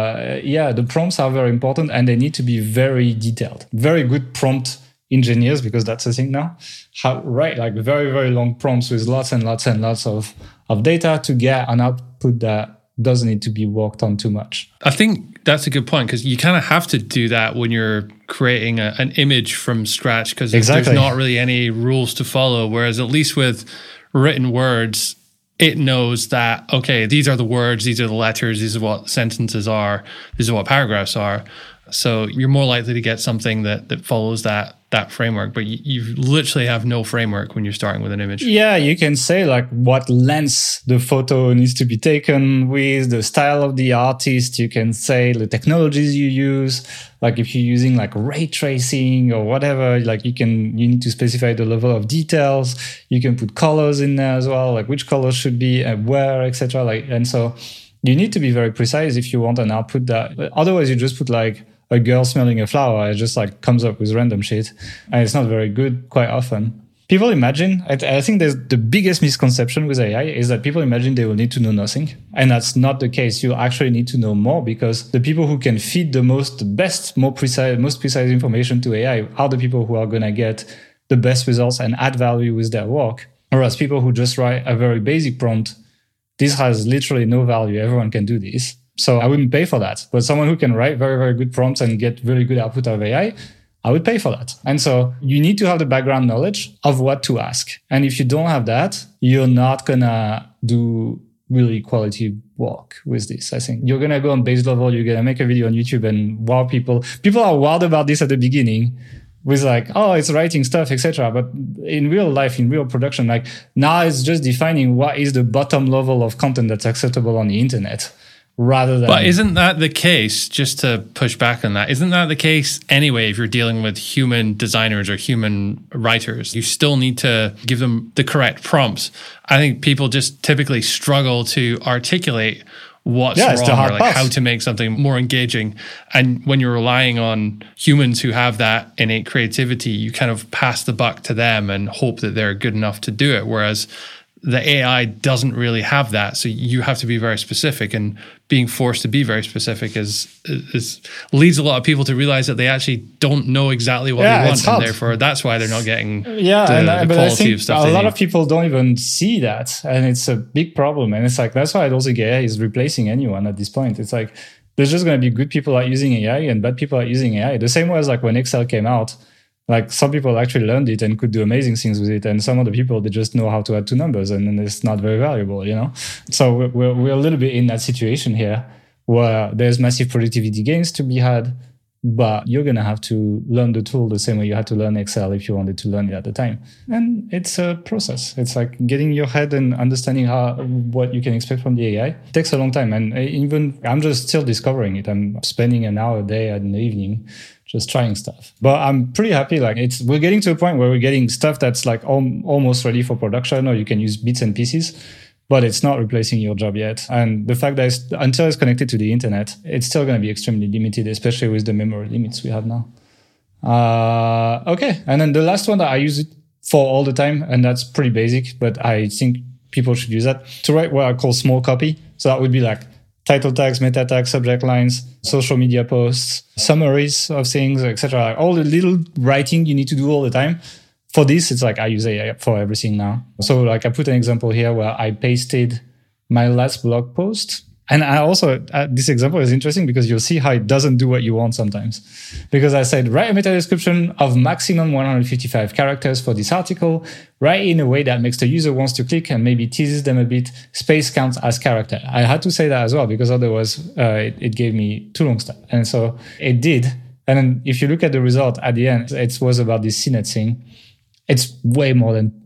the prompts are very important and they need to be very detailed. Very good prompt engineers, because that's the thing now, like very, very long prompts with lots and lots and lots of data to get an output that doesn't need to be worked on too much. I think that's a good point, because you kind of have to do that when you're creating an image from scratch, because there's not really any rules to follow. Whereas at least with written words, it knows that, okay, these are the words, these are the letters, these are what sentences are, these are what paragraphs are. So you're more likely to get something that follows that framework, but you literally have no framework when you're starting with an image. Yeah, you can say like what lens the photo needs to be taken with, the style of the artist. You can say the technologies you use. Like if you're using like ray tracing or whatever, like you need to specify the level of details. You can put colors in there as well, like which colors should be where, etc. And so you need to be very precise if you want an output that. Otherwise, you just put like a girl smelling a flower. It just like comes up with random shit, and it's not very good quite often. People imagine, I think there's the biggest misconception with AI is that people imagine they will need to know nothing. And that's not the case. You actually need to know more, because the people who can feed the most precise information to AI are the people who are going to get the best results and add value with their work. Whereas people who just write a very basic prompt, this has literally no value. Everyone can do this. So I wouldn't pay for that. But someone who can write very, very good prompts and get very good output out of AI, I would pay for that. And so you need to have the background knowledge of what to ask. And if you don't have that, you're not going to do really quality work with this. I think you're going to go on base level. You're going to make a video on YouTube and wow people. People are wild about this at the beginning with like, oh, it's writing stuff, etc. But in real life, in real production, like now it's just defining what is the bottom level of content that's acceptable on the internet. rather than... But isn't that the case, just to push back on that, isn't that the case anyway if you're dealing with human designers or human writers? You still need to give them the correct prompts. I think people just typically struggle to articulate what's wrong or like how to make something more engaging. And when you're relying on humans who have that innate creativity, you kind of pass the buck to them and hope that they're good enough to do it. Whereas the AI doesn't really have that. So you have to be very specific, and being forced to be very specific leads a lot of people to realize that they actually don't know exactly what they want. And therefore that's why they're not getting the quality of stuff. A lot of people don't even see that. And it's a big problem. And it's like, that's why I don't think AI is replacing anyone at this point. It's like, there's just going to be good people at using AI and bad people at using AI. The same way as like when Excel came out, like some people actually learned it and could do amazing things with it, and some other people, they just know how to add two numbers, and it's not very valuable, you know. So we're a little bit in that situation here where there's massive productivity gains to be had, but you're gonna have to learn the tool the same way you had to learn Excel if you wanted to learn it at the time. And it's a process. It's like getting your head and understanding what you can expect from the AI. It takes a long time, and even I'm just still discovering it. I'm spending an hour a day in the evening just trying stuff. But I'm pretty happy. Like we're getting to a point where we're getting stuff that's like almost ready for production, or you can use bits and pieces, but it's not replacing your job yet. And the fact that until it's connected to the internet, it's still going to be extremely limited, especially with the memory limits we have now. Okay. And then the last one that I use it for all the time, and that's pretty basic, but I think people should use that to write what I call small copy. So that would be like title tags, meta tags, subject lines, social media posts, summaries of things, etc. Like all the little writing you need to do all the time. For this, it's like I use AI for everything now. So like I put an example here where I pasted my last blog post. And I also, this example is interesting because you'll see how it doesn't do what you want sometimes. Because I said, write a meta description of maximum 155 characters for this article, write in a way that makes the user wants to click and maybe teases them a bit, space counts as character. I had to say that as well because otherwise it gave me too long stuff. And so it did. And then if you look at the result at the end, it was about this CNET thing. It's way more than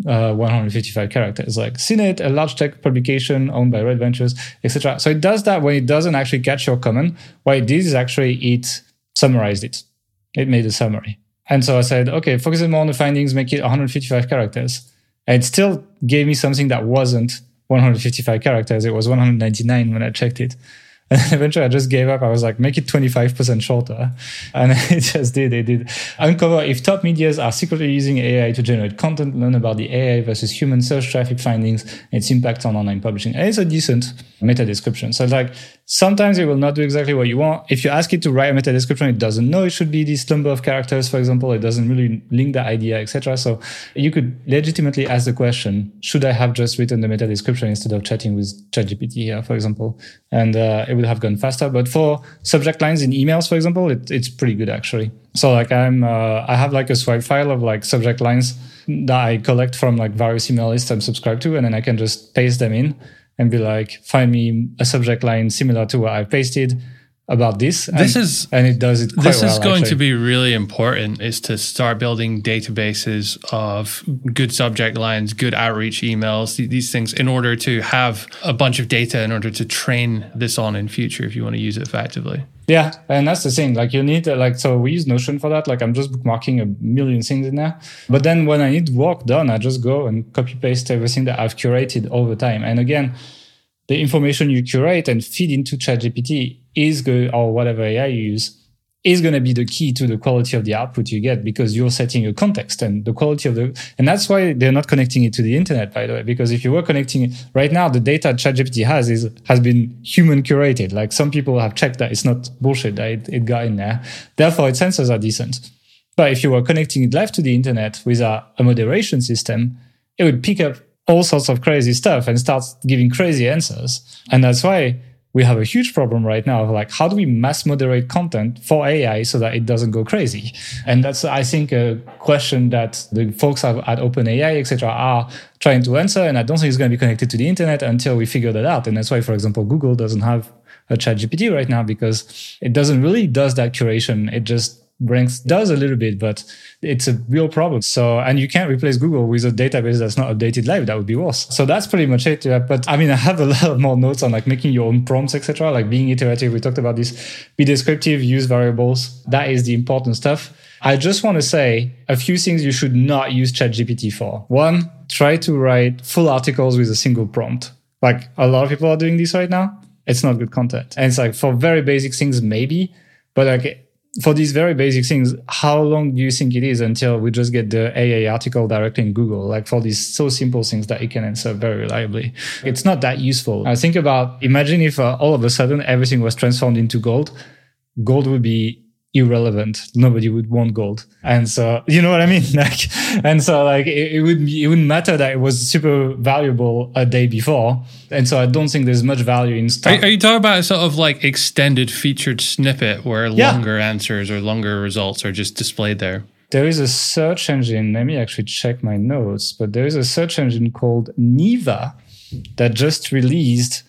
155 characters. Like CNET, a large tech publication owned by Red Ventures, etc. So it does that when it doesn't actually catch your comment. What it did is actually it summarized it. It made a summary. And so I said, okay, focus more on the findings, make it 155 characters. And it still gave me something that wasn't 155 characters. It was 199 when I checked it. And eventually I just gave up. I was like, make it 25% shorter. And it just did. It did. Uncover if top medias are secretly using AI to generate content, learn about the AI versus human search traffic findings, and its impact on online publishing. And it's a decent meta description. So like sometimes it will not do exactly what you want. If you ask it to write a meta description, it doesn't know it should be this number of characters, for example. It doesn't really link the idea, etc. So you could legitimately ask the question, should I have just written the meta description instead of chatting with ChatGPT here, for example? And it would have gone faster. But for subject lines in emails, for example, it's pretty good actually. So like I have like a swipe file of like subject lines that I collect from like various email lists I'm subscribed to, and then I can just paste them in and be like, find me a subject line similar to what I pasted about this. And it does it quite well. This is going to be really important, is to start building databases of good subject lines, good outreach emails, these things, in order to have a bunch of data in order to train this on in future if you want to use it effectively. Yeah, and that's the thing. Like you need so we use Notion for that. Like I'm just bookmarking a million things in there. But then when I need work done, I just go and copy paste everything that I've curated over time. And again, the information you curate and feed into ChatGPT or whatever AI you use is going to be the key to the quality of the output you get, because you're setting a context and the quality of and that's why they're not connecting it to the internet, by the way, because if you were connecting it right now, the data ChatGPT has been human curated. Like some people have checked that it's not bullshit, that it got in there. Therefore, its answers are decent. But if you were connecting it live to the internet with a moderation system, it would pick up all sorts of crazy stuff and start giving crazy answers. And that's why we have a huge problem right now of like, how do we mass moderate content for AI so that it doesn't go crazy? And that's, I think, a question that the folks at OpenAI, etc., are trying to answer. And I don't think it's going to be connected to the internet until we figure that out. And that's why, for example, Google doesn't have a ChatGPT right now, because it doesn't really does that curation. It just ranks does a little bit, but it's a real problem. So, and you can't replace Google with a database that's not updated live. That would be worse. So that's pretty much it. Yeah. But I mean, I have a lot more notes on like making your own prompts, etc. Like being iterative. We talked about this. Be descriptive, use variables. That is the important stuff. I just want to say a few things you should not use ChatGPT for. One, try to write full articles with a single prompt. Like a lot of people are doing this right now. It's not good content. And it's like for very basic things, maybe, but like for these very basic things, how long do you think it is until we just get the AA article directly in Google? Like for these so simple things that it can answer very reliably. It's not that useful. I think about, imagine if all of a sudden everything was transformed into gold. Gold would be irrelevant. Nobody would want gold. And so, you know what I mean? Like, and so like it wouldn't matter that it was super valuable a day before. And so I don't think there's much value in stuff. Are you talking about a sort of like extended featured snippet where longer answers or longer results are just displayed there? There is a search engine. Let me actually check my notes, but there is a search engine called Neeva that just released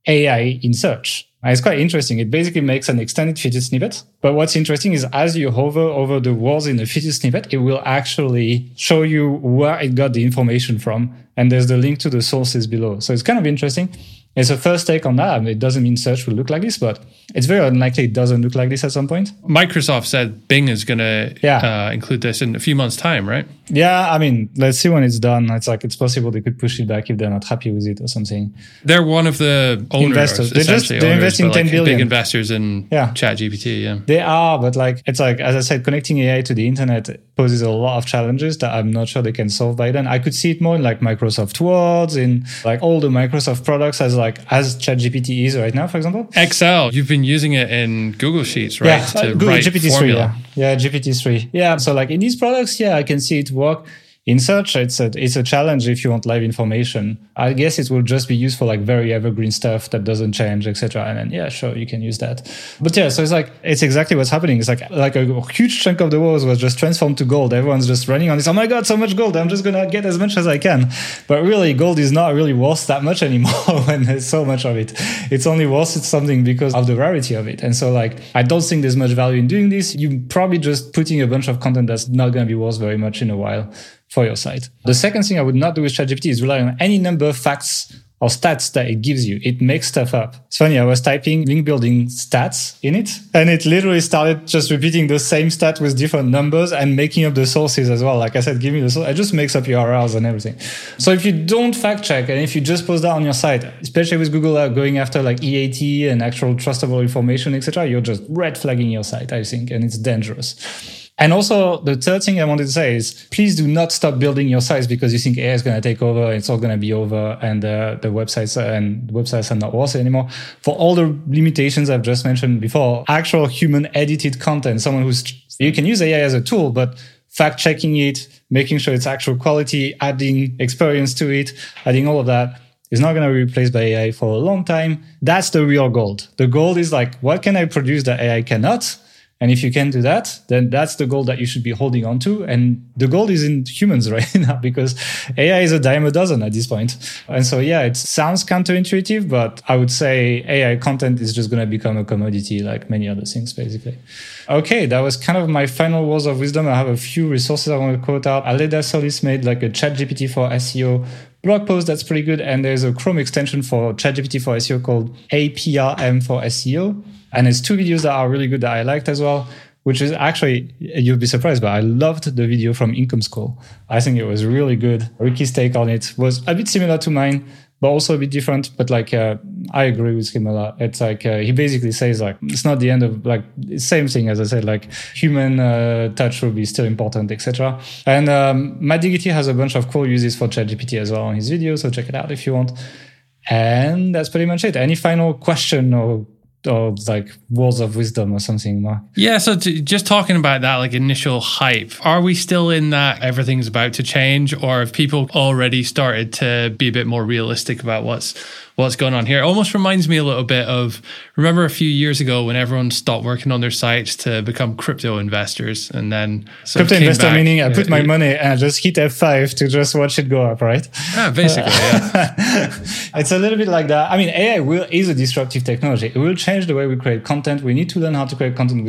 AI in search. And it's quite interesting. It basically makes an extended featured snippet. But what's interesting is as you hover over the words in the featured snippet, it will actually show you where it got the information from. And there's the link to the sources below. So it's kind of interesting. It's a first take on that. I mean, it doesn't mean search will look like this, but it's very unlikely it doesn't look like this at some point. Microsoft said Bing is going to include this in a few months' time, right? Yeah, I mean, let's see when it's done. It's like, it's possible they could push it back if they're not happy with it or something. They're one of the owners, investors. They're investing 10 billion. Big investors in ChatGPT, yeah. They are, but like, it's like, as I said, connecting AI to the internet poses a lot of challenges that I'm not sure they can solve by then. I could see it more in like Microsoft Word, in like all the Microsoft products as ChatGPT is right now, for example. Excel, you've been using it in Google Sheets, right? Yeah, to Google write GPT-3, formula. Yeah, GPT-3. Yeah, so like in these products, I can see it work. In search, it's a challenge if you want live information. I guess it will just be used for like very evergreen stuff that doesn't change, etc. And then, sure, you can use that. But so it's like, it's exactly what's happening. It's like a huge chunk of the world was just transformed to gold. Everyone's just running on this. Oh my God, so much gold. I'm just going to get as much as I can. But really, gold is not really worth that much anymore when there's so much of it. It's only worth something because of the rarity of it. And so like, I don't think there's much value in doing this. You're probably just putting a bunch of content that's not going to be worth very much in a while for your site. The second thing I would not do with ChatGPT is rely on any number of facts or stats that it gives you. It makes stuff up. It's funny, I was typing link building stats in it, and it literally started just repeating the same stat with different numbers and making up the sources as well. Like I said, give me the source. It just makes up URLs and everything. So if you don't fact check, and if you just post that on your site, especially with Google going after like EAT and actual trustable information, etc., you're just red flagging your site, I think, and it's dangerous. And also, the third thing I wanted to say is, please do not stop building your sites because you think AI is going to take over, it's all going to be over, and the websites are not worth it anymore. For all the limitations I've just mentioned before, actual human-edited content, you can use AI as a tool, but fact-checking it, making sure it's actual quality, adding experience to it, adding all of that, is not going to be replaced by AI for a long time. That's the real gold. The gold is like, what can I produce that AI cannot? And if you can do that, then that's the goal that you should be holding on to. And the goal is in humans right now because AI is a dime a dozen at this point. And so, it sounds counterintuitive, but I would say AI content is just going to become a commodity like many other things, basically. Okay, that was kind of my final words of wisdom. I have a few resources I want to quote out. Aleda Solis made like a ChatGPT for SEO blog post that's pretty good. And there's a Chrome extension for ChatGPT for SEO called APRM for SEO. And there's two videos that are really good that I liked as well, which is actually, you'll be surprised, but I loved the video from Income School. I think it was really good. Ricky's take on it was a bit similar to mine, but also a bit different. But I agree with him a lot. It's like, he basically says like, it's not the end of same thing as I said, like human touch will be still important, etc. And Matt Diggity has a bunch of cool uses for ChatGPT as well on his video. So check it out if you want. And that's pretty much it. Any final question or like words of wisdom or something, Mark? Yeah, so just talking about that like initial hype, are we still in that everything's about to change, or have people already started to be a bit more realistic about what's going on here? It almost reminds me a little bit of, remember a few years ago when everyone stopped working on their sites to become crypto investors, and then crypto investor back, meaning I put my money and I just hit F5 to just watch it go up, right? Yeah, basically, yeah. It's a little bit like that. I mean, AI is a disruptive technology. It will change the way we create content. We need to learn how to create content with it.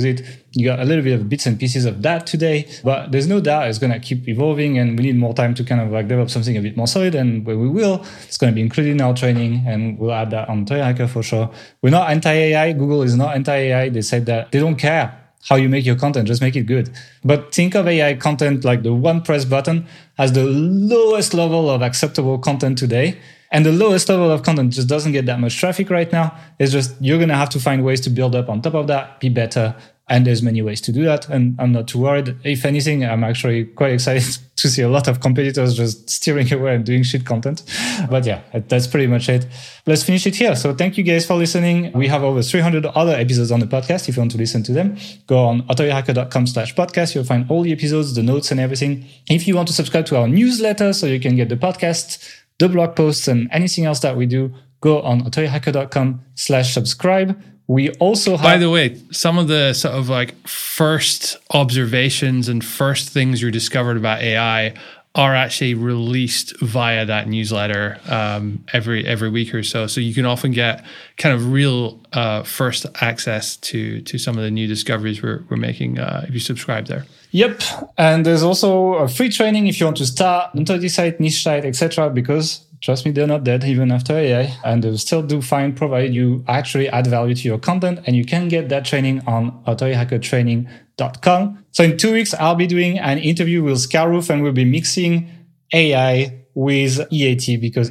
You got a little bit of bits and pieces of that today, but there's no doubt it's going to keep evolving, and we need more time to kind of like develop something a bit more solid. And when we will, it's going to be included in our training, and we'll add that on Authority Hacker for sure. We're not anti-AI. Google is not anti-AI. They said that they don't care how you make your content, just make it good. But think of AI content like the one press button as the lowest level of acceptable content today. And the lowest level of content just doesn't get that much traffic right now. It's just, you're going to have to find ways to build up on top of that, be better. And there's many ways to do that. And I'm not too worried. If anything, I'm actually quite excited to see a lot of competitors just steering away and doing shit content. But yeah, that's pretty much it. Let's finish it here. So thank you guys for listening. We have over 300 other episodes on the podcast. If you want to listen to them, go on authorityhacker.com/podcast. You'll find all the episodes, the notes and everything. If you want to subscribe to our newsletter so you can get the podcast, the blog posts and anything else that we do, go on authorityhacker.com/subscribe. We also have... By the way, some of the sort of like first observations and first things you discovered about AI are actually released via that newsletter every week or so. So you can often get kind of real first access to some of the new discoveries we're making if you subscribe there. Yep. And there's also a free training if you want to start an authority site, niche site, etc. Because trust me, they're not dead even after AI, and they'll still do fine provided you actually add value to your content. And you can get that training on authorityhackertraining.com. So in 2 weeks, I'll be doing an interview with Skaroof, and we'll be mixing AI with EAT, because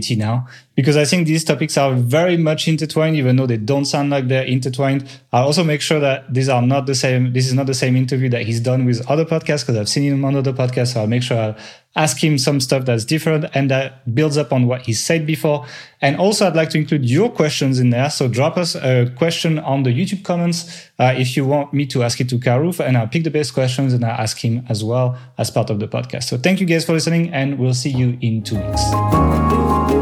I think these topics are very much intertwined, even though they don't sound like they're intertwined. I'll also make sure that these are not the same. This is not the same interview that he's done with other podcasts, because I've seen him on other podcasts. So I'll make sure I'll ask him some stuff that's different and that builds up on what he said before. And also, I'd like to include your questions in there. So drop us a question on the YouTube comments if you want me to ask it to Skaroof, and I'll pick the best questions and I'll ask him as well as part of the podcast. So thank you guys for listening, and we'll see you in 2 weeks.